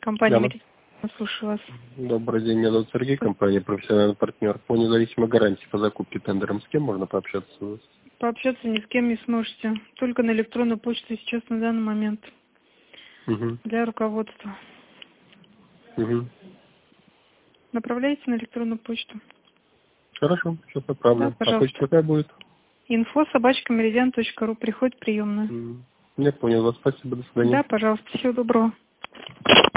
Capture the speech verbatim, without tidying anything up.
Компания Да, «Меридиан». Слушаю вас. добрый день, меня зовут Сергей, компания «Профессиональный партнер». По независимой гарантии по закупке тендером с кем можно пообщаться у вас? Пообщаться ни с кем не сможете. Только на электронную почту сейчас на данный момент. Угу. Для руководства. Угу. Направляйте на электронную почту. Хорошо, сейчас Да, отправлю. А пожалуйста. почта какая будет? Инфо собачка меридиан точка ру. Приходит приемная. М, Я понял вас, спасибо, до свидания. Да, пожалуйста. Всего доброго.